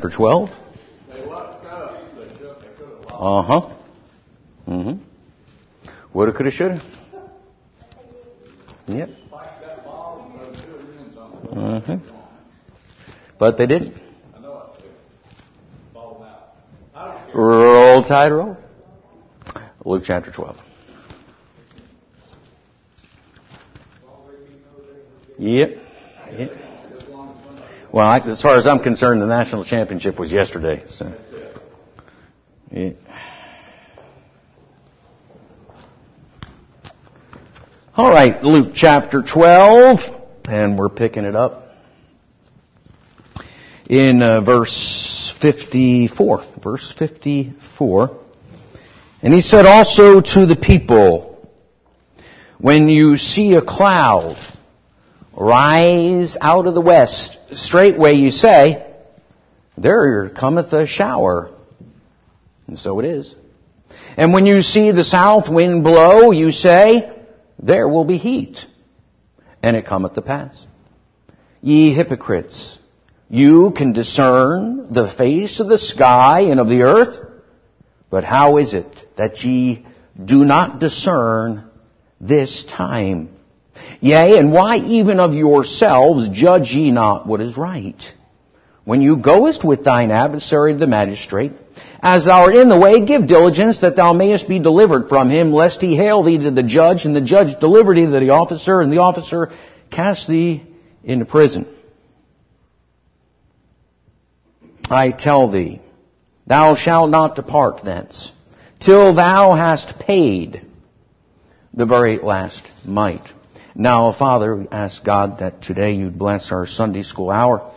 chapter 12. Woulda, coulda, shoulda. Yep. But they didn't. Roll Tide, roll. Luke chapter 12. Yep. Well, as far as I'm concerned, the national championship was yesterday. So. Yeah. All right, Luke chapter 12, and we're picking it up in verse 54. Verse 54. And he said also to the people, when you see a cloud rise out of the west, straightway you say, there cometh a shower. And so it is. And when you see the south wind blow, you say, there will be heat. And it cometh to pass. Ye hypocrites, you can discern the face of the sky and of the earth, but how is it that ye do not discern this time? Yea, and why even of yourselves judge ye not what is right? When you goest with thine adversary the magistrate, as thou art in the way, give diligence that thou mayest be delivered from him, lest he hale thee to the judge, and the judge deliver thee to the officer, and the officer cast thee into prison. I tell thee, thou shalt not depart thence, till thou hast paid the very last mite. Now, Father, we ask God that today you'd bless our Sunday school hour.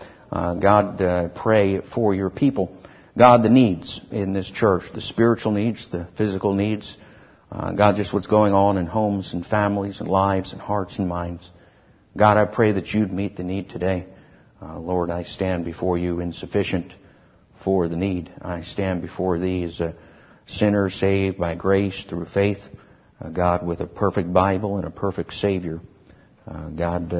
God, pray for your people. God, the needs in this church, the spiritual needs, the physical needs. God, just what's going on in homes and families and lives and hearts and minds. God, I pray that you'd meet the need today. Lord, I stand before you insufficient for the need. I stand before thee as a sinner saved by grace through faith. God, with a perfect Bible and a perfect Savior. God,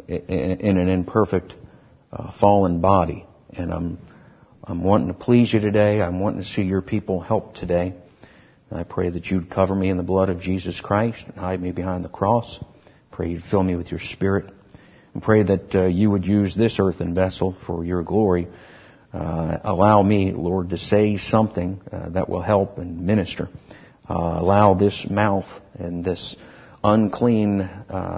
in an imperfect fallen body. And I'm wanting to please you today. I'm wanting to see your people helped today. And I pray that you'd cover me in the blood of Jesus Christ and hide me behind the cross. Pray you'd fill me with your Spirit. And pray that you would use this earthen vessel for your glory. Allow me, Lord, to say something that will help and minister. Allow this mouth and this unclean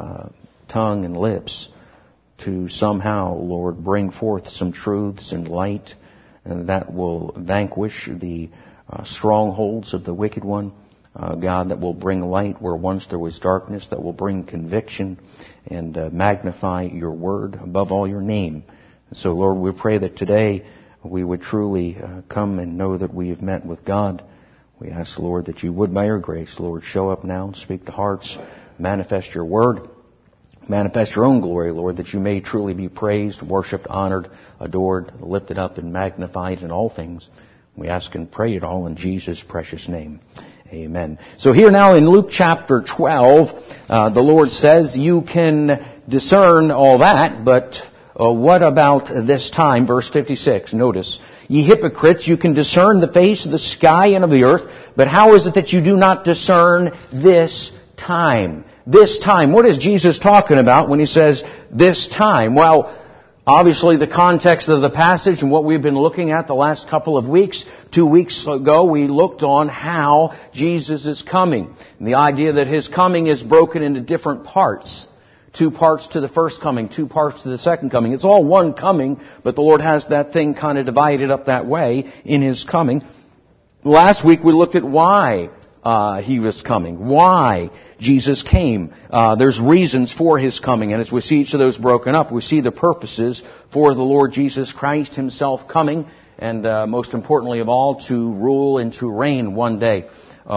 tongue and lips to somehow, Lord, bring forth some truths and light and that will vanquish the strongholds of the wicked one. God, that will bring light where once there was darkness, that will bring conviction and magnify your word above all your name. So, Lord, we pray that today we would truly come and know that we have met with God. We ask, Lord, that you would, by your grace, Lord, show up now and speak to hearts, manifest your word, manifest your own glory, Lord, that you may truly be praised, worshipped, honored, adored, lifted up, and magnified in all things. We ask and pray it all in Jesus' precious name. Amen. So here now in Luke chapter 12, the Lord says you can discern all that, but what about this time? Verse 56, notice. Ye hypocrites, you can discern the face of the sky and of the earth, but how is it that you do not discern this time? This time. What is Jesus talking about when he says this time? Well, obviously the context of the passage and what we've been looking at the last couple of weeks. 2 weeks ago we looked on how Jesus is coming. And the idea that his coming is broken into different parts. 2 parts to the first coming, 2 parts to the second coming. It's all one coming, but the Lord has that thing kind of divided up that way in his coming. Last week we looked at why he was coming, why Jesus came. There's reasons for his coming, and as we see each of those broken up, we see the purposes for the Lord Jesus Christ himself coming, and most importantly of all, to rule and to reign one day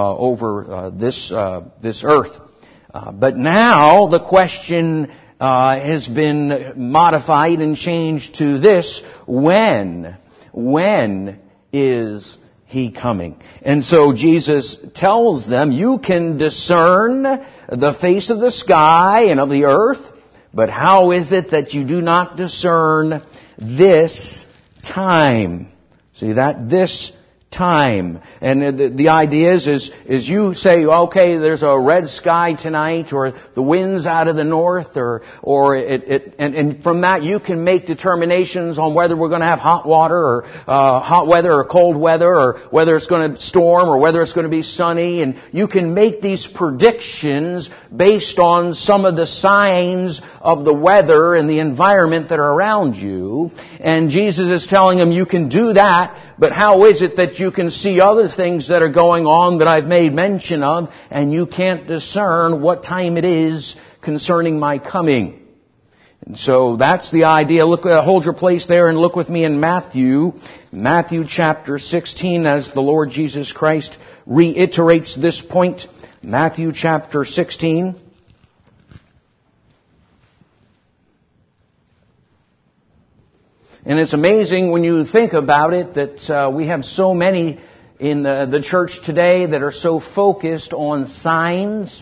over this earth. But now the question has been modified and changed to this: when is he coming? And so Jesus tells them, you can discern the face of the sky and of the earth, but how is it that you do not discern this time? See that? This time. And the idea is you say, okay, there's a red sky tonight, or the wind's out of the north, and from that you can make determinations on whether we're going to have hot water, or hot weather, or cold weather, or whether it's going to storm, or whether it's going to be sunny, and you can make these predictions based on some of the signs of the weather and the environment that are around you. And Jesus is telling them you can do that, but how is it that you can see other things that are going on that I've made mention of, and you can't discern what time it is concerning my coming? And so that's the idea. Look, hold your place there and look with me in Matthew chapter 16, as the Lord Jesus Christ reiterates this point. Matthew chapter 16. And it's amazing when you think about it that we have so many in the church today that are so focused on signs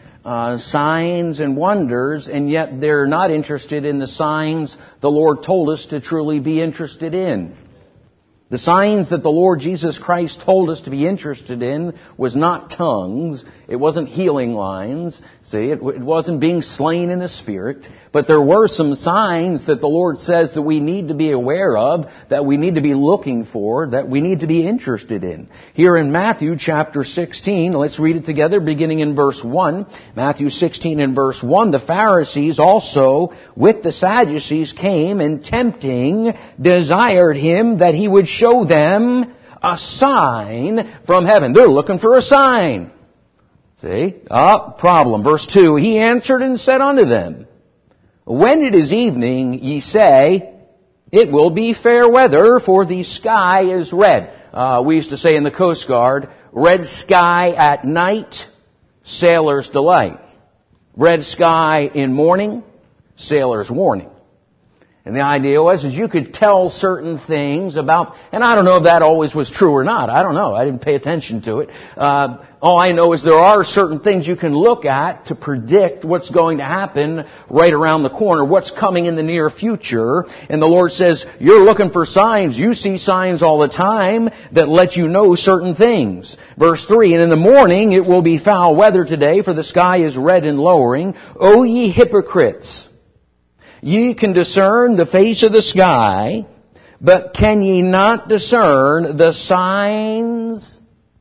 and wonders, and yet they're not interested in the signs the Lord told us to truly be interested in. The signs that the Lord Jesus Christ told us to be interested in was not tongues. It wasn't healing lines. See, it wasn't being slain in the Spirit. But there were some signs that the Lord says that we need to be aware of, that we need to be looking for, that we need to be interested in. Here in Matthew chapter 16, let's read it together beginning in verse 1. Matthew 16 and verse 1, the Pharisees also with the Sadducees came, and tempting desired him that he would show them a sign from heaven. They're looking for a sign. See? Problem. Verse 2, he answered and said unto them, when it is evening, ye say, it will be fair weather, for the sky is red. We used to say in the Coast Guard, red sky at night, sailor's delight. Red sky in morning, sailor's warning. And the idea was you could tell certain things about, and I don't know if that always was true or not. I don't know. I didn't pay attention to it. All I know is there are certain things you can look at to predict what's going to happen right around the corner, what's coming in the near future. And the Lord says, you're looking for signs. You see signs all the time that let you know certain things. Verse 3, and in the morning it will be foul weather today, for the sky is red and lowering. O ye hypocrites! Ye can discern the face of the sky, but can ye not discern the signs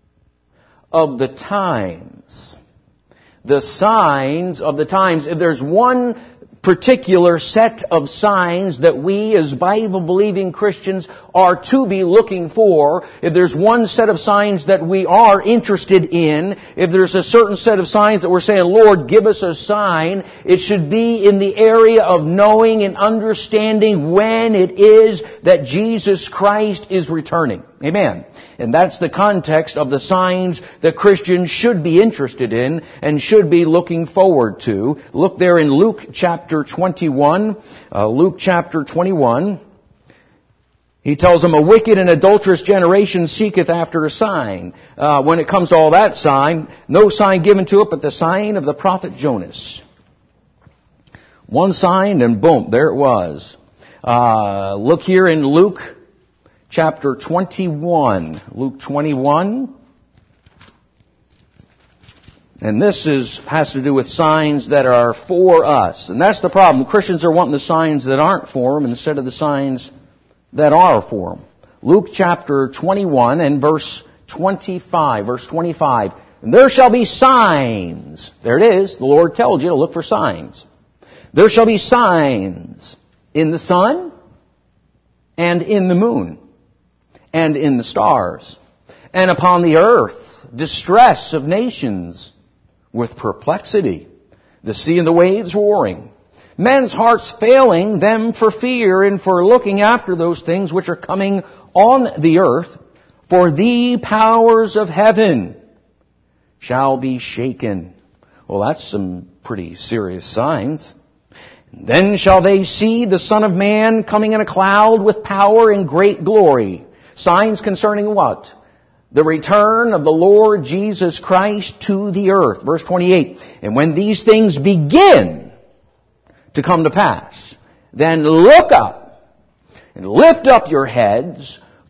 of the times? The signs of the times. If there's one particular set of signs that we as Bible-believing Christians are to be looking for, if there's one set of signs that we are interested in, if there's a certain set of signs that we're saying, Lord, give us a sign, it should be in the area of knowing and understanding when it is that Jesus Christ is returning. Amen. And that's the context of the signs that Christians should be interested in and should be looking forward to. Look there in Luke chapter 21. Luke chapter 21. He tells them, a wicked and adulterous generation seeketh after a sign. When it comes to all that sign, no sign given to it but the sign of the prophet Jonas. One sign and boom, there it was. Look here in Luke chapter 21. Luke 21. And this has to do with signs that are for us. And that's the problem. Christians are wanting the signs that aren't for them instead of the signs that are for them. Luke chapter 21 and verse 25. Verse 25. And there shall be signs. There it is. The Lord tells you to look for signs. There shall be signs in the sun and in the moon and in the stars, and upon the earth distress of nations with perplexity, the sea and the waves warring, men's hearts failing them for fear and for looking after those things which are coming on the earth, for the powers of heaven shall be shaken. Well, that's some pretty serious signs. Then shall they see the Son of Man coming in a cloud with power and great glory. Signs concerning what? The return of the Lord Jesus Christ to the earth. Verse 28. And when these things begin to come to pass, then look up and lift up your heads,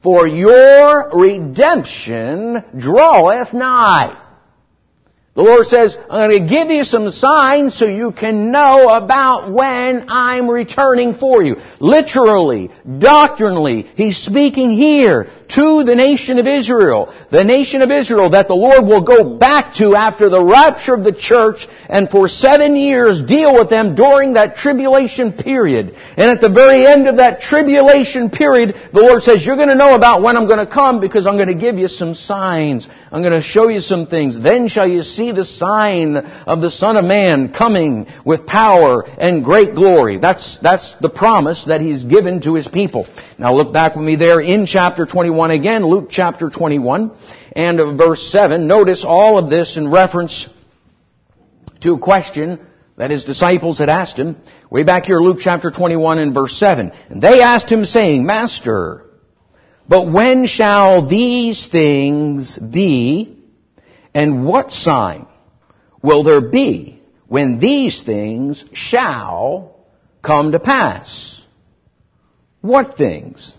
for your redemption draweth nigh. The Lord says, I'm going to give you some signs so you can know about when I'm returning for you. Literally, doctrinally, He's speaking here to the nation of Israel. The nation of Israel that the Lord will go back to after the rapture of the church and for 7 years deal with them during that tribulation period. And at the very end of that tribulation period, the Lord says, you're going to know about when I'm going to come because I'm going to give you some signs. I'm going to show you some things. Then shall you see the sign of the Son of Man coming with power and great glory. That's the promise that He's given to His people. Now look back with me there in chapter 21 again, Luke chapter 21 and verse 7. Notice all of this in reference to a question that His disciples had asked Him. Way back here, Luke chapter 21 and verse 7. And they asked Him saying, Master, but when shall these things be? And what sign will there be when these things shall come to pass? What things?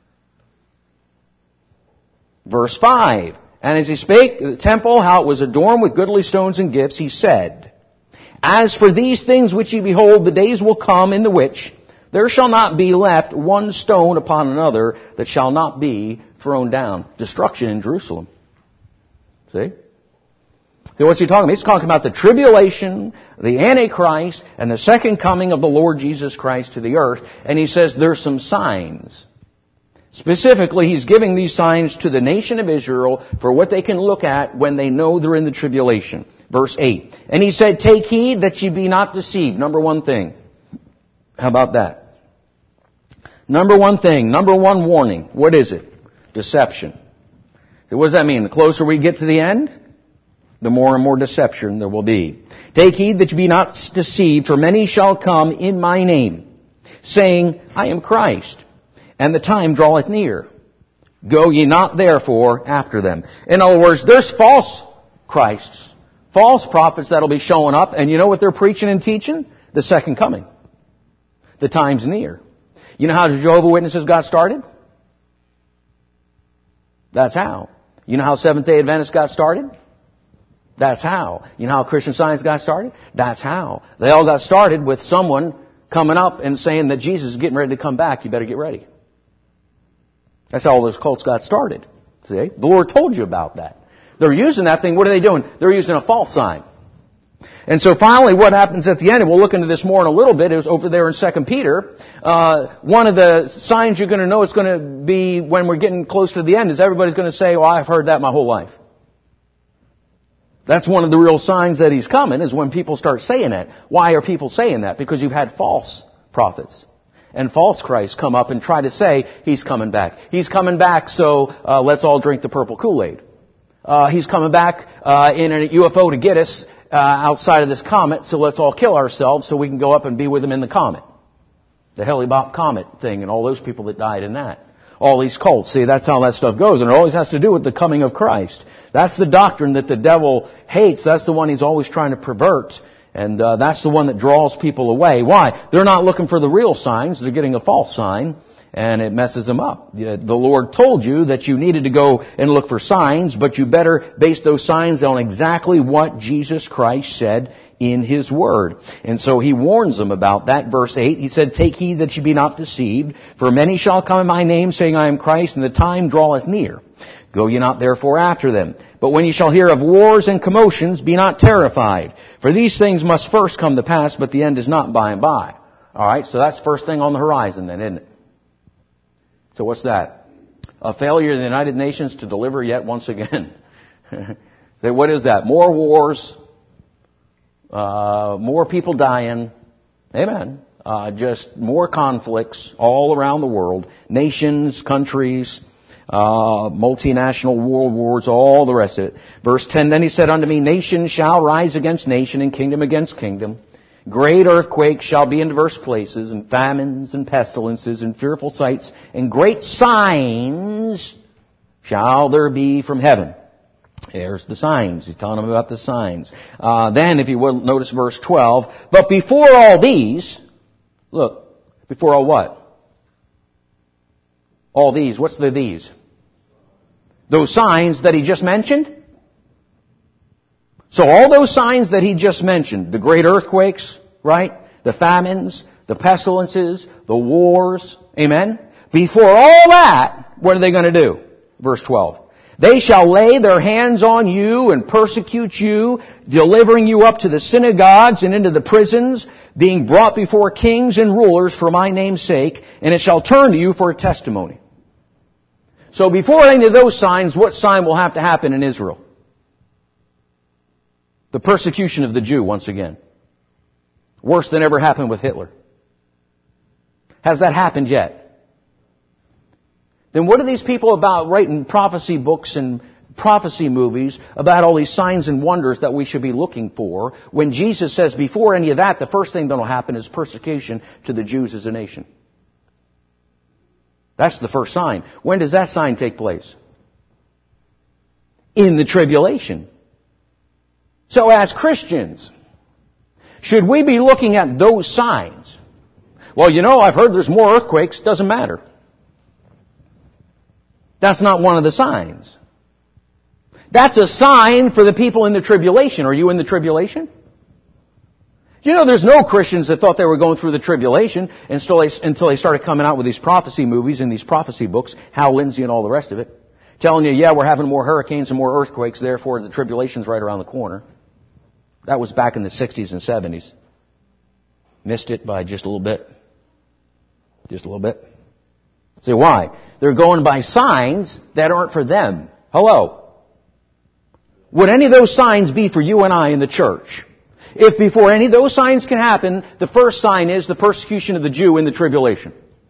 Verse 5. And as He spake of the temple, how it was adorned with goodly stones and gifts, He said, As for these things which ye behold, the days will come in the which there shall not be left one stone upon another that shall not be thrown down. Destruction in Jerusalem. See? So what's He talking about? He's talking about the tribulation, the Antichrist, and the second coming of the Lord Jesus Christ to the earth. And He says there's some signs. Specifically, He's giving these signs to the nation of Israel for what they can look at when they know they're in the tribulation. Verse 8. And He said, Take heed that ye be not deceived. Number one thing. How about that? Number one thing. Number one warning. What is it? Deception. So what does that mean? The closer we get to the end, the more and more deception there will be. Take heed that you be not deceived, for many shall come in my name, saying, I am Christ, and the time draweth near. Go ye not therefore after them. In other words, there's false Christs, false prophets that'll be showing up, and you know what they're preaching and teaching? The second coming. The time's near. You know how the Jehovah's Witnesses got started? That's how. You know how Seventh-day Adventists got started? That's how. You know how Christian Science got started? That's how. They all got started with someone coming up and saying that Jesus is getting ready to come back. You better get ready. That's how all those cults got started. See? The Lord told you about that. They're using that thing. What are they doing? They're using a false sign. And so finally what happens at the end, and we'll look into this more in a little bit, is over there in 2 Peter. One of the signs you're going to know it's going to be when we're getting close to the end is everybody's going to say, well, I've heard that my whole life. That's one of the real signs that He's coming, is when people start saying that. Why are people saying that? Because you've had false prophets and false Christs come up and try to say He's coming back. He's coming back, so let's all drink the purple Kool-Aid. He's coming back in a UFO to get us outside of this comet, so let's all kill ourselves so we can go up and be with Him in the comet. The Hale-Bopp comet thing and all those people that died in that. All these cults. See, that's how that stuff goes. And it always has to do with the coming of Christ. That's the doctrine that the devil hates. That's the one he's always trying to pervert. And that's the one that draws people away. Why? They're not looking for the real signs. They're getting a false sign. And it messes them up. The Lord told you that you needed to go and look for signs, but you better base those signs on exactly what Jesus Christ said in His Word. And so He warns them about that. Verse 8, He said, Take heed that ye be not deceived, for many shall come in my name, saying, I am Christ, and the time draweth near. Go ye not therefore after them. But when ye shall hear of wars and commotions, be not terrified. For these things must first come to pass, but the end is not by and by. Alright, so that's the first thing on the horizon then, isn't it? So what's that? A failure of the United Nations to deliver yet once again. So what is that? More wars, more people dying. Amen. Just more conflicts all around the world. Nations, countries, multinational world wars, all the rest of it. Verse 10, Then He said unto me, Nation shall rise against nation, and kingdom against kingdom. Great earthquakes shall be in diverse places, and famines and pestilences and fearful sights, and great signs shall there be from heaven. There's the signs. He's telling them about the signs. Then, if you will, notice verse 12. But before all these, look, before all what? All these. What's the these? Those signs that he just mentioned? So all those signs that he just mentioned, the great earthquakes, right? The famines, the pestilences, the wars, amen? Before all that, what are they going to do? Verse 12. They shall lay their hands on you and persecute you, delivering you up to the synagogues and into the prisons, being brought before kings and rulers for my name's sake, and it shall turn to you for a testimony. So before any of those signs, what sign will have to happen in Israel? The persecution of the Jew once again. Worse than ever happened with Hitler. Has that happened yet? Then what are these people about writing prophecy books and prophecy movies about all these signs and wonders that we should be looking for when Jesus says before any of that, the first thing that will happen is persecution to the Jews as a nation? That's the first sign. When does that sign take place? In the tribulation. So as Christians, should we be looking at those signs? Well, I've heard there's more earthquakes. Doesn't matter. That's not one of the signs. That's a sign for the people in the tribulation. Are you in the tribulation? There's no Christians that thought they were going through the tribulation until they started coming out with these prophecy movies and these prophecy books, Hal Lindsey and all the rest of it, telling you, yeah, we're having more hurricanes and more earthquakes, therefore the tribulation's right around the corner. That was back in the 60s and 70s. Missed it by just a little bit. Just a little bit. See, why? They're going by signs that aren't for them. Hello. Would any of those signs be for you and I in the church? If before any of those signs can happen, the first sign is the persecution of the Jew in the tribulation.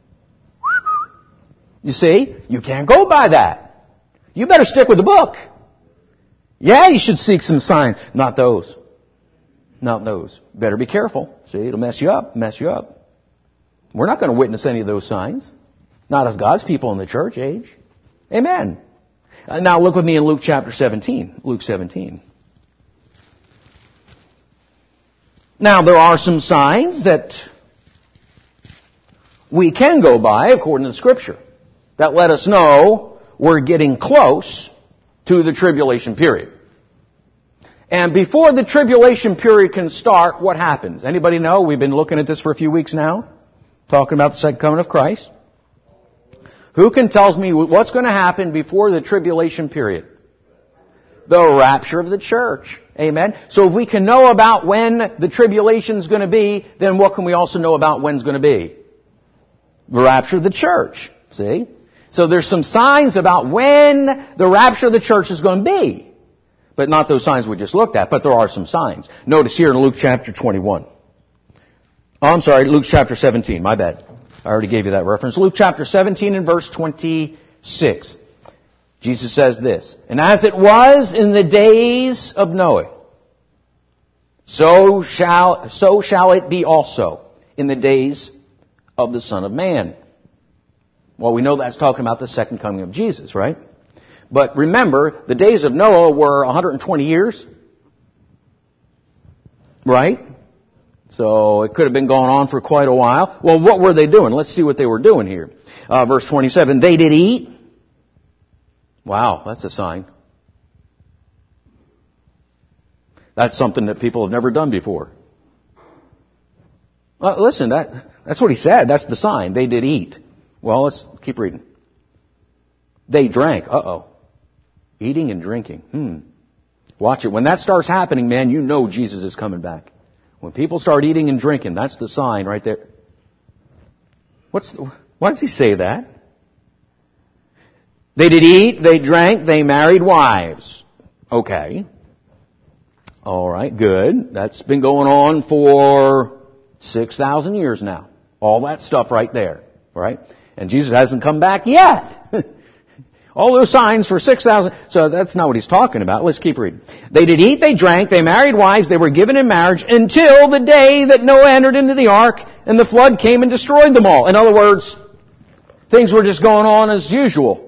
You see? You can't go by that. You better stick with the book. Yeah, you should seek some signs. Not those. Not those. Better be careful. See, it'll mess you up. Mess you up. We're not going to witness any of those signs. Not as God's people in the church age. Amen. Now look with me in Luke chapter 17. Luke 17. Now there are some signs that we can go by according to the Scripture that let us know we're getting close to the tribulation period. And before the tribulation period can start, what happens? Anybody know? We've been looking at this for a few weeks now, talking about the second coming of Christ. Who can tell me what's going to happen before the tribulation period? The rapture of the church. Amen. So if we can know about when the tribulation is going to be, then what can we also know about when it's going to be? The rapture of the church. See? So there's some signs about when the rapture of the church is going to be. But not those signs we just looked at, but there are some signs. Notice here in Luke chapter 21. Oh, I'm sorry, Luke chapter 17. My bad. I already gave you that reference. Luke chapter 17 and verse 26. Jesus says this, and as it was in the days of Noah, so shall it be also in the days of the Son of Man. Well, we know that's talking about the second coming of Jesus, right? But remember, the days of Noah were 120 years. Right? So it could have been going on for quite a while. Well, what were they doing? Let's see what they were doing here. Verse 27, they did eat. Wow, that's a sign. That's something that people have never done before. Listen, that's what he said. That's the sign. They did eat. Well, let's keep reading. They drank. Uh-oh. Eating and drinking. Watch it. When that starts happening, man, you know Jesus is coming back. When people start eating and drinking, that's the sign right there. Why does he say that? They did eat, they drank, they married wives. Okay. All right, good. That's been going on for 6,000 years now. All that stuff right there. Right? And Jesus hasn't come back yet. All those signs for 6,000. So that's not what he's talking about. Let's keep reading. They did eat, they drank, they married wives, they were given in marriage until the day that Noah entered into the ark and the flood came and destroyed them all. In other words, things were just going on as usual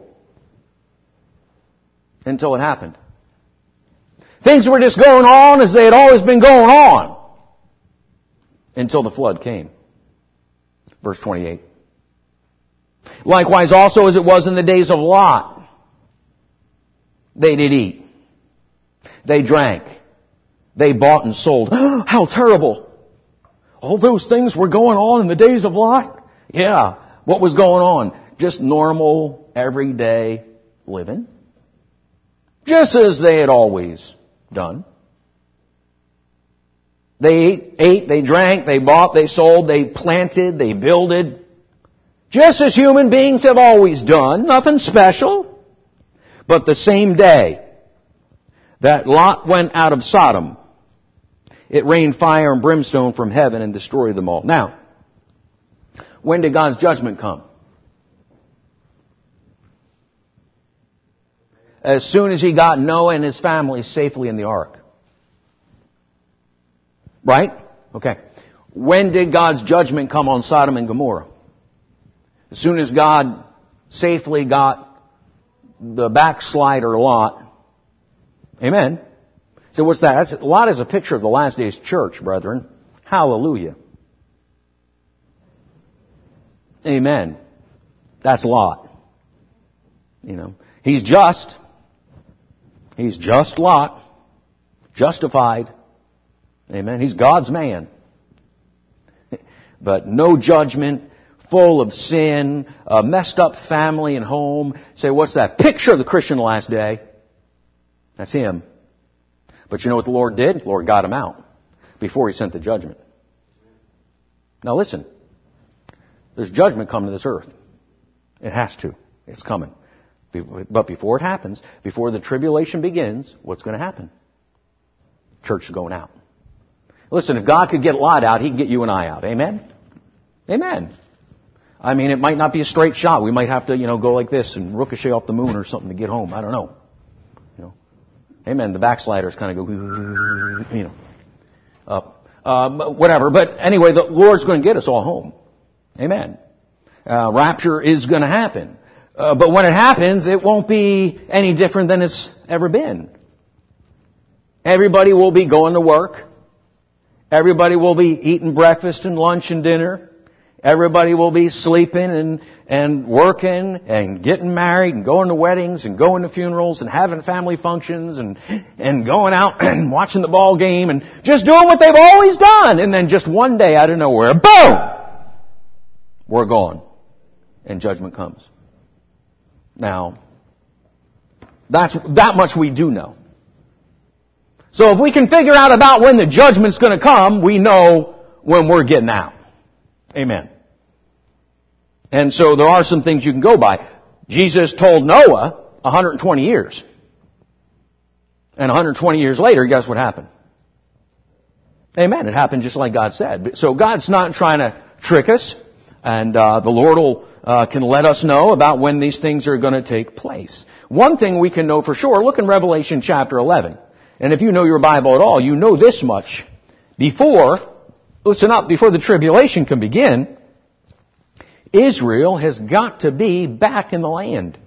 until it happened. Things were just going on as they had always been going on until the flood came. Verse 28. Likewise also as it was in the days of Lot. They did eat. They drank. They bought and sold. How terrible! All those things were going on in the days of Lot? Yeah. What was going on? Just normal, everyday living. Just as they had always done. They ate, they drank, they bought, they sold, they planted, they builded. Just as human beings have always done. Nothing special. But the same day that Lot went out of Sodom, it rained fire and brimstone from heaven and destroyed them all. Now, when did God's judgment come? As soon as He got Noah and his family safely in the ark. Right? Okay. When did God's judgment come on Sodom and Gomorrah? As soon as God safely got the backslider Lot. Amen. So what's that? Lot is a picture of the last days church, brethren. Hallelujah. Amen. That's Lot. You know, he's just. He's just Lot. Justified. Amen. He's God's man. But no judgment, full of sin, a messed up family and home. Say, what's that? Picture of the Christian last day. That's him. But you know what the Lord did? The Lord got him out before He sent the judgment. Now listen. There's judgment coming to this earth. It has to. It's coming. But before it happens, before the tribulation begins, what's going to happen? Church is going out. Listen, if God could get Lot out, He can get you and I out. Amen? Amen. I mean, it might not be a straight shot. We might have to, go like this and ricochet off the moon or something to get home. I don't know. Amen. The backsliders kind of go, up. Whatever. But anyway, the Lord's going to get us all home. Amen. Rapture is going to happen. But when it happens, it won't be any different than it's ever been. Everybody will be going to work. Everybody will be eating breakfast and lunch and dinner. Everybody will be sleeping and working and getting married and going to weddings and going to funerals and having family functions and going out and watching the ball game and just doing what they've always done. And then just one day out of nowhere, boom! We're gone. And judgment comes. Now, that much we do know. So if we can figure out about when the judgment's going to come, we know when we're getting out. Amen. And so there are some things you can go by. Jesus told Noah 120 years. And 120 years later, guess what happened? Amen. It happened just like God said. So God's not trying to trick us. And the Lord can let us know about when these things are going to take place. One thing we can know for sure, look in Revelation chapter 11. And if you know your Bible at all, you know this much. Listen up, before the tribulation can begin, Israel has got to be back in the land.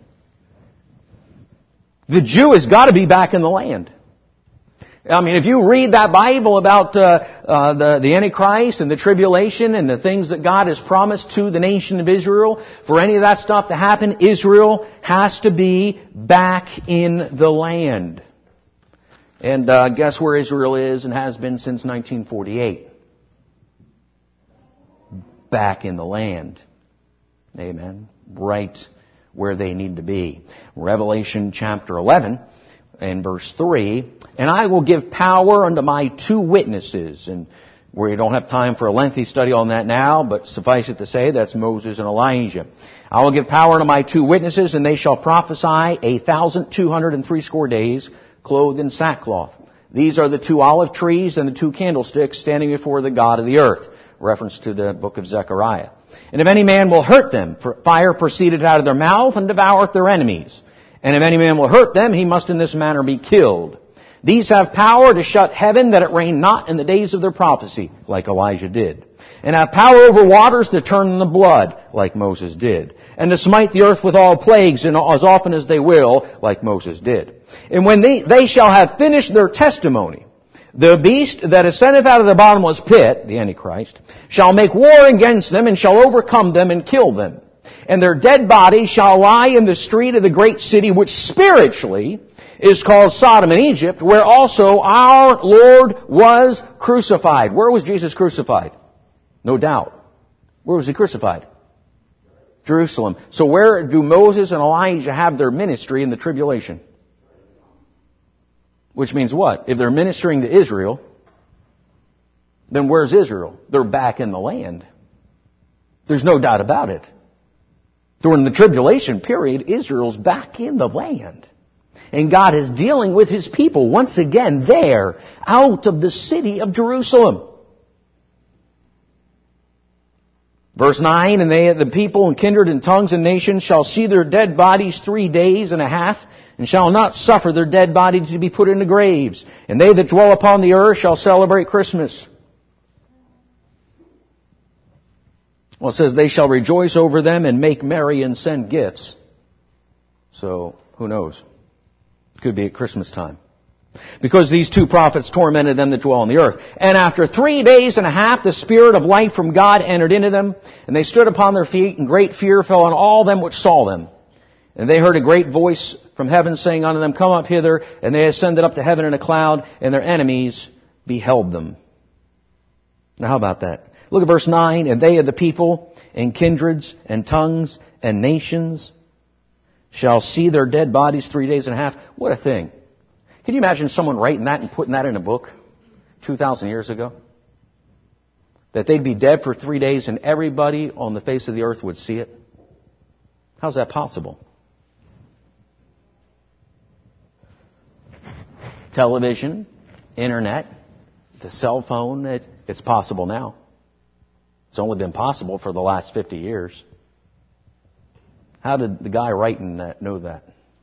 The Jew has got to be back in the land. I mean, if you read that Bible about the Antichrist and the tribulation and the things that God has promised to the nation of Israel, for any of that stuff to happen, Israel has to be back in the land. And guess where Israel is and has been since 1948? Back in the land. Amen. Right where they need to be. Revelation chapter 11 and verse 3. And I will give power unto my 2 witnesses. And we don't have time for a lengthy study on that now, but suffice it to say that's Moses and Elijah. I will give power unto my 2 witnesses, and they shall prophesy 1,260 days, clothed in sackcloth. These are the 2 olive trees and the 2 candlesticks standing before the God of the earth. Reference to the book of Zechariah. And if any man will hurt them, fire proceeded out of their mouth and devoureth their enemies. And if any man will hurt them, he must in this manner be killed. These have power to shut heaven that it rain not in the days of their prophecy, like Elijah did. And have power over waters to turn them to blood, like Moses did. And to smite the earth with all plagues, and as often as they will, like Moses did. And when they shall have finished their testimony, the beast that ascendeth out of the bottomless pit, the Antichrist, shall make war against them, and shall overcome them and kill them. And their dead bodies shall lie in the street of the great city, which spiritually is called Sodom and Egypt, where also our Lord was crucified. Where was Jesus crucified? No doubt. Where was He crucified? Jerusalem. So where do Moses and Elijah have their ministry in the tribulation? Which means what? If they're ministering to Israel, then where's Israel? They're back in the land. There's no doubt about it. During the tribulation period, Israel's back in the land. And God is dealing with His people once again there, out of the city of Jerusalem. Verse 9, and they, the people and kindred and tongues and nations shall see their dead bodies 3 days and a half, and shall not suffer their dead bodies to be put into graves. And they that dwell upon the earth shall celebrate Christmas. Well, it says, they shall rejoice over them and make merry and send gifts. So, who knows? It could be at Christmas time. Because these two prophets tormented them that dwell on the earth. And after 3 days and a half, the Spirit of life from God entered into them. And they stood upon their feet, and great fear fell on all them which saw them. And they heard a great voice from heaven saying unto them, Come up hither. And they ascended up to heaven in a cloud, and their enemies beheld them. Now how about that? Look at verse 9. And they of the people, and kindreds, and tongues, and nations shall see their dead bodies 3 days and a half. What a thing. Can you imagine someone writing that and putting that in a book 2,000 years ago? That they'd be dead for 3 days and everybody on the face of the earth would see it? How's that possible? Television, internet, the cell phone, it's possible now. It's only been possible for the last 50 years. How did the guy writing that know that?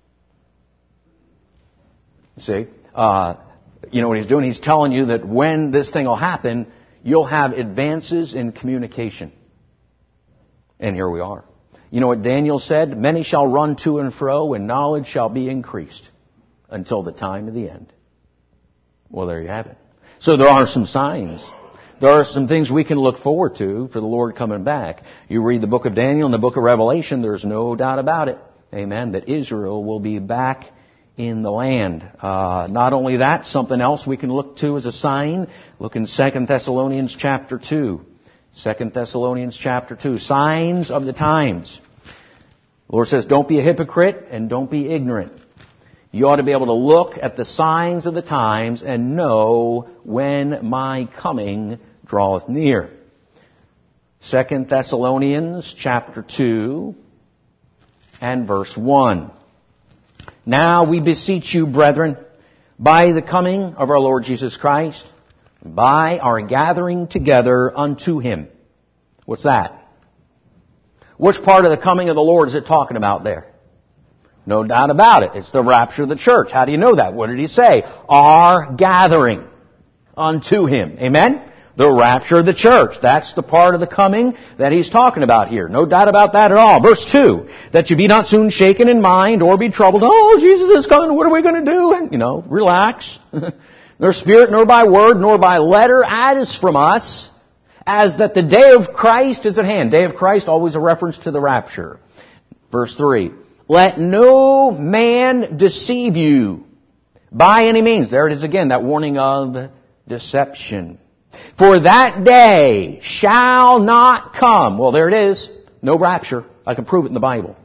See? You know what he's doing? He's telling you that when this thing will happen, you'll have advances in communication. And here we are. You know what Daniel said? Many shall run to and fro, and knowledge shall be increased until the time of the end. Well, there you have it. So there are some signs. There are some things we can look forward to for the Lord coming back. You read the book of Daniel and the book of Revelation, there's no doubt about it. Amen. That Israel will be back in the land. Not only that, something else we can look to as a sign. Look in 2 Thessalonians chapter 2. 2 Thessalonians chapter 2. Signs of the times. The Lord says, don't be a hypocrite and don't be ignorant. You ought to be able to look at the signs of the times and know when my coming draweth near. 2 Thessalonians chapter 2 and verse 1. Now we beseech you, brethren, by the coming of our Lord Jesus Christ, by our gathering together unto Him. What's that? Which part of the coming of the Lord is it talking about there? No doubt about it. It's the rapture of the church. How do you know that? What did He say? Our gathering unto Him. Amen? The rapture of the church. That's the part of the coming that He's talking about here. No doubt about that at all. Verse 2. That you be not soon shaken in mind or be troubled. Oh, Jesus is coming. What are we going to do? And, relax. Nor spirit, nor by word, nor by letter, as from us, as that the day of Christ is at hand. Day of Christ, always a reference to the rapture. Verse 3. Let no man deceive you by any means. There it is again, that warning of deception. For that day shall not come. Well, there it is. No rapture. I can prove it in the Bible.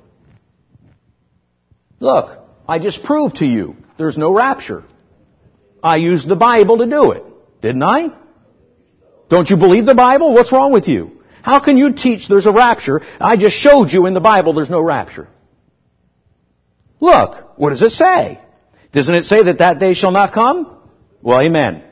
Look, I just proved to you there's no rapture. I used the Bible to do it. Didn't I? Don't you believe the Bible? What's wrong with you? How can you teach there's a rapture? I just showed you in the Bible there's no rapture. Look, what does it say? Doesn't it say that that day shall not come? Well, amen.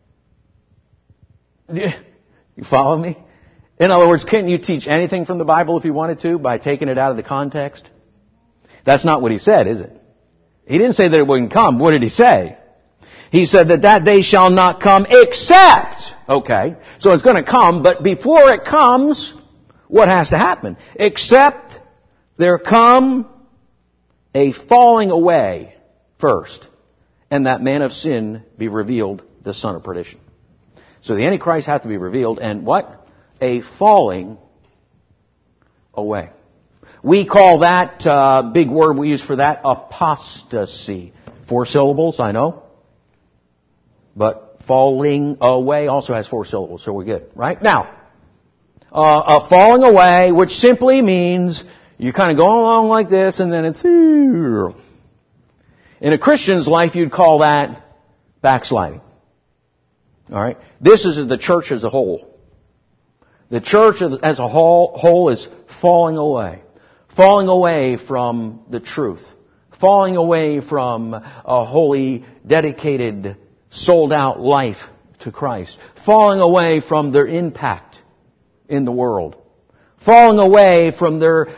You follow me? In other words, couldn't you teach anything from the Bible if you wanted to by taking it out of the context? That's not what He said, is it? He didn't say that it wouldn't come. What did He say? He said that that day shall not come except. Okay, so it's going to come, but before it comes, what has to happen? Except there come a falling away first, and that man of sin be revealed, the son of perdition. So the Antichrist has to be revealed, and what? A falling away. We call that, big word we use for that, apostasy. 4 syllables, I know. But falling away also has 4 syllables, so we're good, right? Now, a falling away, which simply means you kind of go along like this and then it's... In a Christian's life, you'd call that backsliding. Alright? This is the church as a whole. The church as a whole is falling away. Falling away from the truth. Falling away from a holy, dedicated, sold-out life to Christ. Falling away from their impact in the world. Falling away from their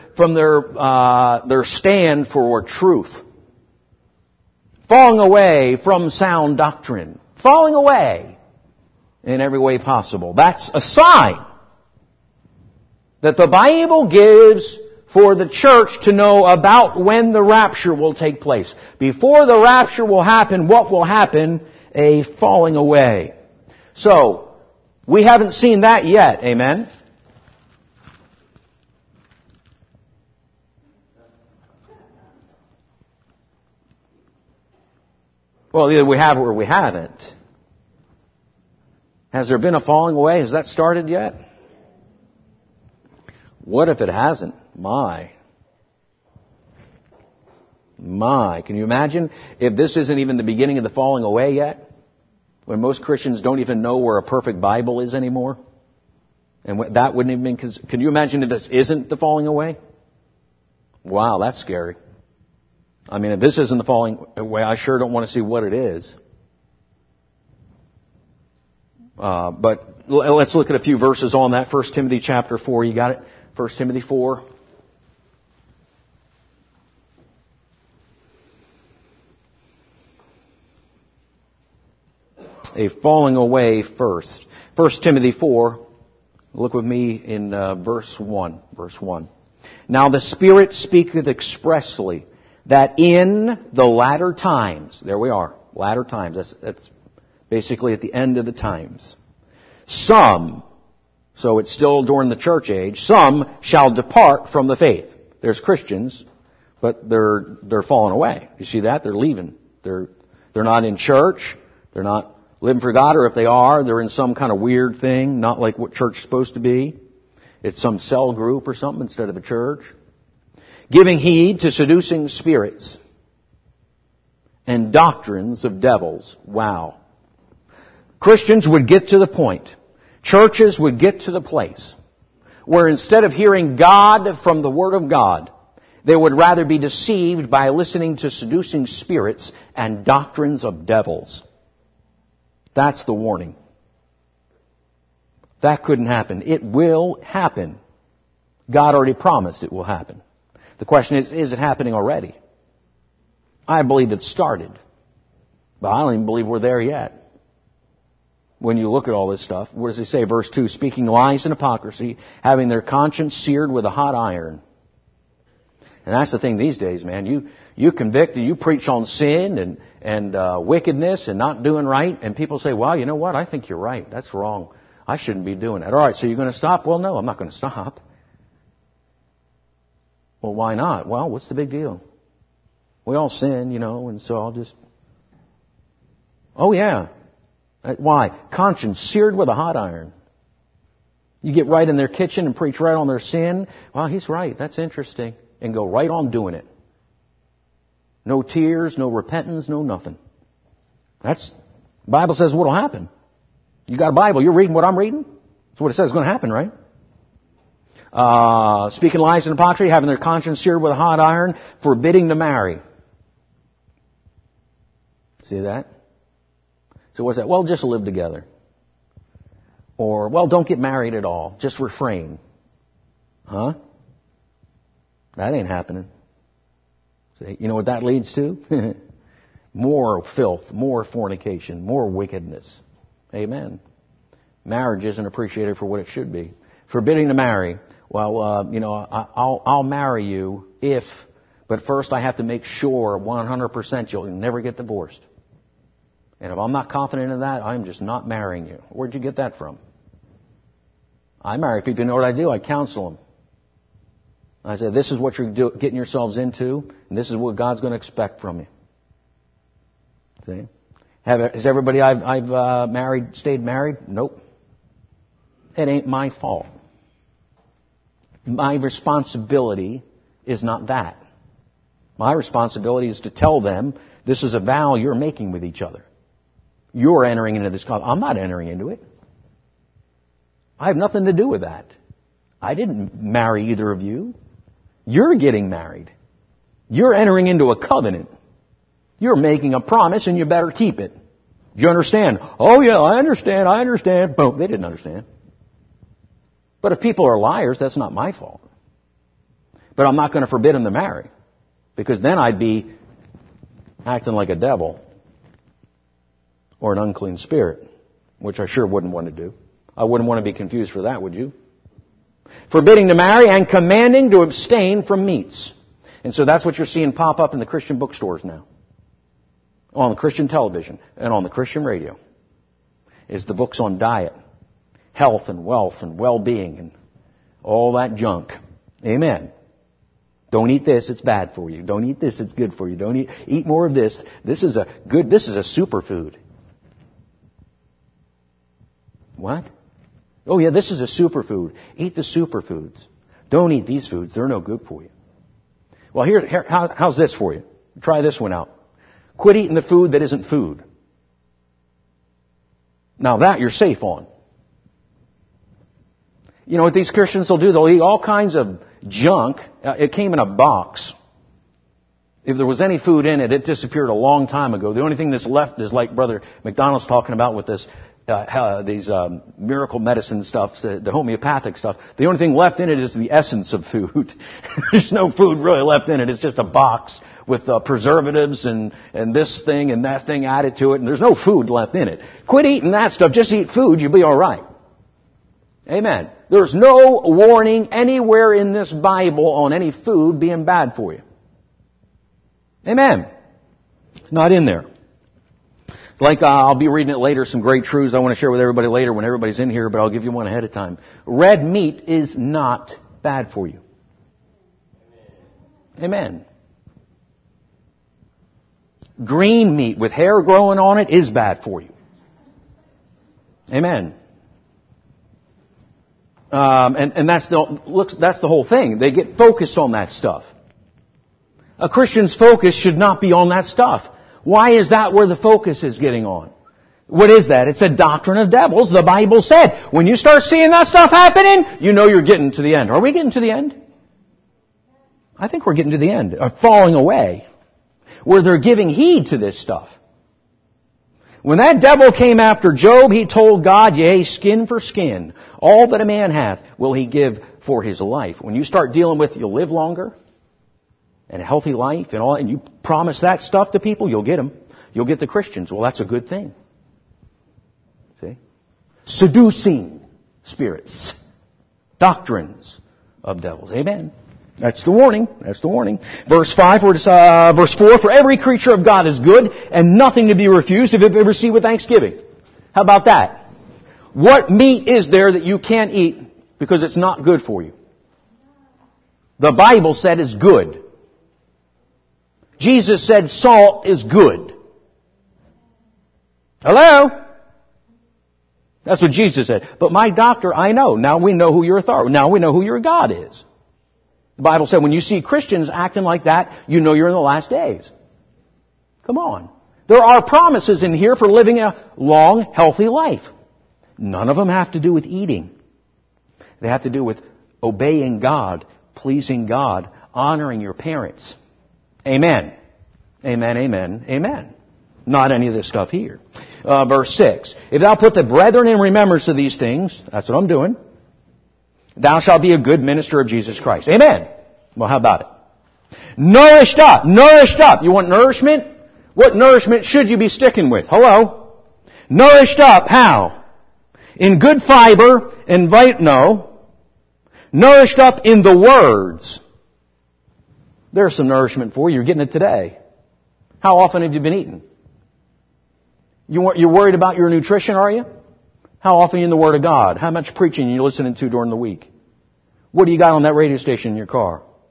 stand for truth. Falling away from sound doctrine. Falling away in every way possible. That's a sign that the Bible gives for the church to know about when the rapture will take place. Before the rapture will happen, what will happen? A falling away. So, we haven't seen that yet. Amen? Well, either we have or we haven't. Has there been a falling away? Has that started yet? What if it hasn't? My. Can you imagine if this isn't even the beginning of the falling away yet? When most Christians don't even know where a perfect Bible is anymore? And that wouldn't even been... Can you imagine if this isn't the falling away? Wow, that's scary. I mean, if this isn't the falling away, I sure don't want to see what it is. But let's look at a few verses on that. 1 Timothy chapter 4, you got it? 1 Timothy 4. A falling away first. 1 Timothy 4, look with me in verse 1. Verse 1. Now the Spirit speaketh expressly that in the latter times, there we are, latter times, that's basically at the end of the times, some, so it's still during the church age, some shall depart from the faith. There's Christians, but they're falling away. You see that? They're leaving. They're not in church. They're not living for God, or if they are, they're in some kind of weird thing, not like what church is supposed to be. It's some cell group or something instead of a church. Giving heed to seducing spirits and doctrines of devils. Wow. Christians would get to the point, churches would get to the place where instead of hearing God from the Word of God, they would rather be deceived by listening to seducing spirits and doctrines of devils. That's the warning. That couldn't happen. It will happen. God already promised it will happen. The question is it happening already? I believe it started. But I don't even believe we're there yet. When you look at all this stuff, what does he say? Verse 2, speaking lies and hypocrisy, having their conscience seared with a hot iron. And that's the thing these days, man. You convict and you preach on sin and wickedness and not doing right, and people say, well, you know what? I think you're right. That's wrong. I shouldn't be doing that. All right, so you're going to stop? Well, no, I'm not going to stop. Well, why not? Well, what's the big deal? We all sin, and so I'll just... Oh, yeah. Why? Conscience seared with a hot iron. You get right in their kitchen and preach right on their sin. Well, he's right. That's interesting. And go right on doing it. No tears, no repentance, no nothing. The Bible says what'll happen. You got a Bible. You're reading what I'm reading? That's what it says is going to happen, right? Speaking lies and hypocrisy, having their conscience seared with a hot iron, forbidding to marry. See that? So what's that? Well, just live together. Or, well, don't get married at all. Just refrain. Huh? That ain't happening. See, you know what that leads to? More filth, more fornication, more wickedness. Amen. Marriage isn't appreciated for what it should be. Forbidding to marry. Well, I'll marry you but first I have to make sure 100% you'll never get divorced. And if I'm not confident in that, I'm just not marrying you. Where'd you get that from? I marry people. You know what I do? I counsel them. I said, this is what you're getting yourselves into, and this is what God's going to expect from you. See? Has everybody I've married stayed married? Nope. It ain't my fault. My responsibility is not that. My responsibility is to tell them this is a vow you're making with each other. You're entering into this covenant. I'm not entering into it. I have nothing to do with that. I didn't marry either of you. You're getting married. You're entering into a covenant. You're making a promise and you better keep it. Do you understand? Oh yeah, I understand. Boom, they didn't understand. But if people are liars, that's not my fault. But I'm not going to forbid them to marry. Because then I'd be acting like a devil or an unclean spirit, which I sure wouldn't want to do. I wouldn't want to be confused for that, would you? Forbidding to marry and commanding to abstain from meats. And so that's what you're seeing pop up in the Christian bookstores now. On the Christian television and on the Christian radio. Is the books on diet, health and wealth and well-being and all that junk. Amen. Don't eat this, it's bad for you. Don't eat this, it's good for you. Don't eat more of this. This is a superfood. What? Oh yeah, this is a superfood. Eat the superfoods. Don't eat these foods. They're no good for you. Well, how's this for you? Try this one out. Quit eating the food that isn't food. Now that you're safe on. You know what these Christians will do? They'll eat all kinds of junk. It came in a box. If there was any food in it, it disappeared a long time ago. The only thing that's left is like Brother McDonald's talking about with this, these miracle medicine stuff, the homeopathic stuff. The only thing left in it is the essence of food. There's no food really left in it. It's just a box with preservatives and this thing and that thing added to it. And there's no food left in it. Quit eating that stuff. Just eat food. You'll be all right. Amen. There's no warning anywhere in this Bible on any food being bad for you. Amen. It's not in there. Like I'll be reading it later, some great truths I want to share with everybody later when everybody's in here, but I'll give you one ahead of time. Red meat is not bad for you. Amen. Green meat with hair growing on it is bad for you. Amen. And that's the whole thing. They get focused on that stuff. A Christian's focus should not be on that stuff. Why is that where the focus is getting on? What is that? It's a doctrine of devils. The Bible said, when you start seeing that stuff happening, you know you're getting to the end. Are we getting to the end? I think we're getting to the end. Falling away. Where they're giving heed to this stuff. When that devil came after Job, he told God, yea, skin for skin. All that a man hath will he give for his life. When you start dealing with you'll live longer and a healthy life and all, and you promise that stuff to people, you'll get them. You'll get the Christians. Well, that's a good thing. See? Seducing spirits. Doctrines of devils. Amen. That's the warning. That's the warning. Verse 4, for every creature of God is good and nothing to be refused if it be received with thanksgiving. How about that? What meat is there that you can't eat because it's not good for you? The Bible said it's good. Jesus said salt is good. Hello? That's what Jesus said. But my doctor, I know. Now we know who your authority. Now we know who your God is. The Bible said when you see Christians acting like that, you know you're in the last days. Come on. There are promises in here for living a long, healthy life. None of them have to do with eating. They have to do with obeying God, pleasing God, honoring your parents. Amen. Amen, amen, amen. Not any of this stuff here. Verse 6. If thou put the brethren in remembrance of these things, that's what I'm doing, thou shalt be a good minister of Jesus Christ. Amen. Well, how about it? Nourished up. Nourished up. You want nourishment? What nourishment should you be sticking with? Hello? Nourished up. How? In good fiber and nourished up in the words. There's some nourishment for you. You're getting it today. How often have you been eating? You're worried about your nutrition, are you? How often are you in the Word of God? How much preaching are you listening to during the week? What do you got on that radio station in your car?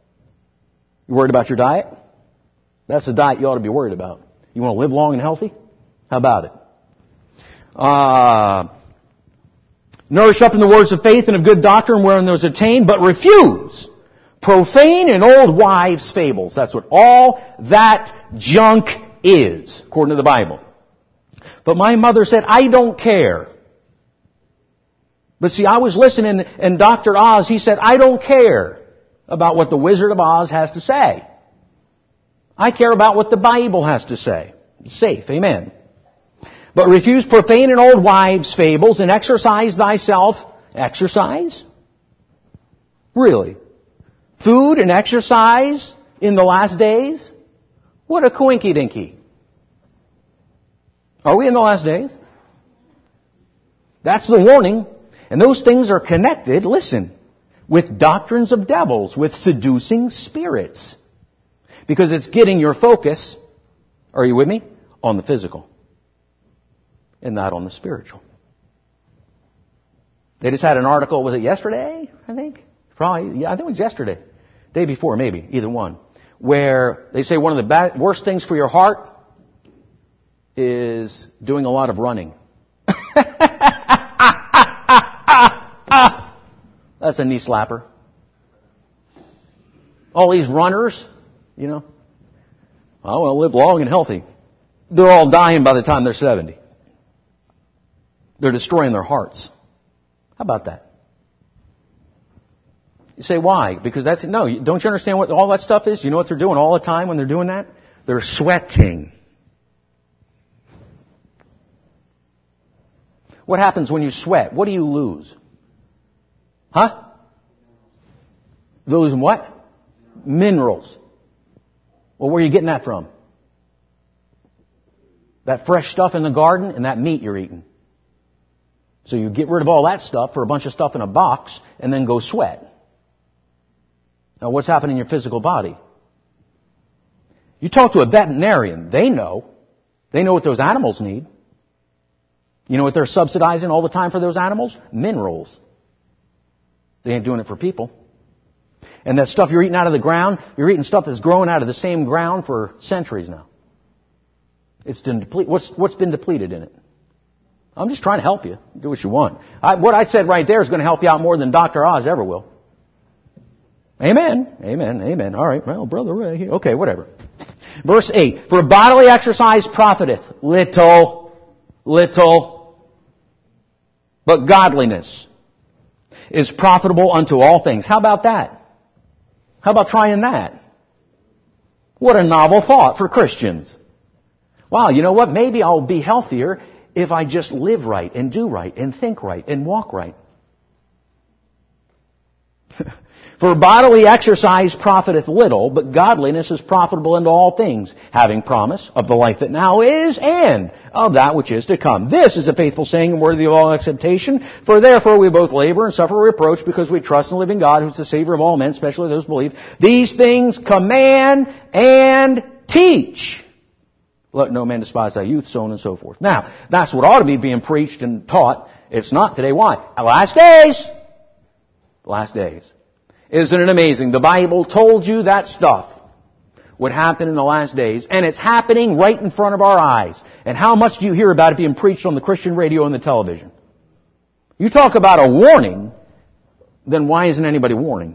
You worried about your diet? That's the diet you ought to be worried about. You want to live long and healthy? How about it? Nourish up in the words of faith and of good doctrine wherein those attained, but refuse profane and old wives' fables. That's what all that junk is, according to the Bible. But my mother said, I don't care. But see, I was listening, and Dr. Oz, he said, I don't care about what the Wizard of Oz has to say. I care about what the Bible has to say. Safe, amen. But refuse profane and old wives' fables, and exercise thyself. Exercise? Really? Food and exercise in the last days? What a coinky-dinky. Are we in the last days? That's the warning. And those things are connected, listen, with doctrines of devils, with seducing spirits. Because it's getting your focus, are you with me, on the physical and not on the spiritual. They just had an article, was it yesterday, I think? Probably, yeah, I think it was yesterday. Day before, maybe, either one. Where they say one of the worst things for your heart is doing a lot of running. That's a knee slapper. All these runners, you know, I want to live long and healthy. They're all dying by the time they're 70. They're destroying their hearts. How about that? You say, why? Because don't you understand what all that stuff is? You know what they're doing all the time when they're doing that? They're sweating. What happens when you sweat? What do you lose? Huh? Those what? Minerals. Well, where are you getting that from? That fresh stuff in the garden and that meat you're eating. So you get rid of all that stuff for a bunch of stuff in a box and then go sweat. Now what's happening in your physical body? You talk to a veterinarian, they know. They know what those animals need. You know what they're subsidizing all the time for those animals? Minerals. They ain't doing it for people. And that stuff you're eating out of the ground, you're eating stuff that's growing out of the same ground for centuries now. It's been depleted. What's been depleted in it? I'm just trying to help you. Do what you want. What I said right there is going to help you out more than Dr. Oz ever will. Amen. Amen. Amen. All right. Well, brother Ray. Okay, whatever. Verse 8. For bodily exercise profiteth little. But godliness is profitable unto all things. How about that? How about trying that? What a novel thought for Christians. Wow, you know what? Maybe I'll be healthier if I just live right and do right and think right and walk right. For bodily exercise profiteth little, but godliness is profitable unto all things, having promise of the life that now is and of that which is to come. This is a faithful saying and worthy of all acceptation, for therefore we both labor and suffer reproach because we trust in the living God, who is the Savior of all men, especially those who believe. These things command and teach. Let no man despise thy youth, so on and so forth. Now, that's what ought to be being preached and taught. It's not today. Why? Last days. Last days. Isn't it amazing? The Bible told you that stuff would happen in the last days, and it's happening right in front of our eyes. And how much do you hear about it being preached on the Christian radio and the television? You talk about a warning, then why isn't anybody warning?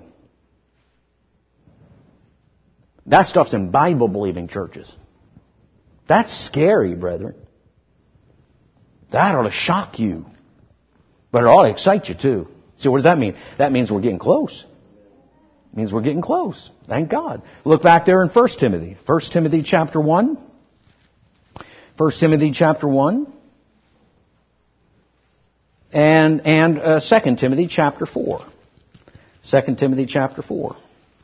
That stuff's in Bible-believing churches. That's scary, brethren. That ought to shock you. But it ought to excite you too. See, what does that mean? That means we're getting close. It means we're getting close. Thank God. Look back there in 1 Timothy. 1 Timothy chapter 1. 1 Timothy chapter 1. And 2 Timothy chapter 4. 2 Timothy chapter 4.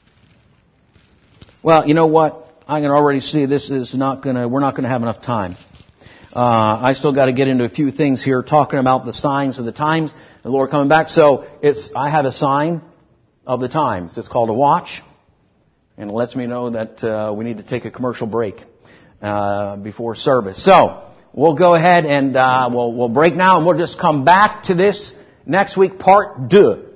Well, you know what? I can already see we're not going to have enough time. I still got to get into a few things here, talking about the signs of the times, the Lord coming back. So I have a sign of the times. It's called a watch, and it lets me know that we need to take a commercial break before service. So we'll go ahead and we'll break now, and we'll just come back to this next week, part 2.